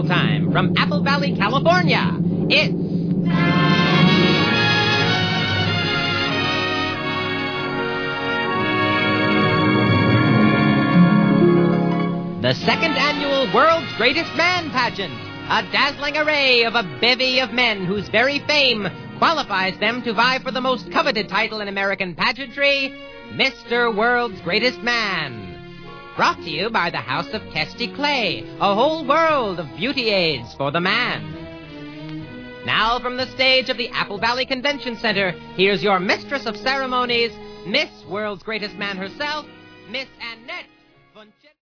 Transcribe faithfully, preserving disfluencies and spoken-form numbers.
time from Apple Valley, California. It's the second annual World's Greatest Man Pageant, a dazzling array of a bevy of men whose very fame qualifies them to vie for the most coveted title in American pageantry, Mister World's Greatest Man. Brought to you by the House of Testy Clay, a whole world of beauty aids for the man. Now from the stage of the Apple Valley Convention Center, here's your mistress of ceremonies, Miss World's Greatest Man herself, Miss Annette Von Ch-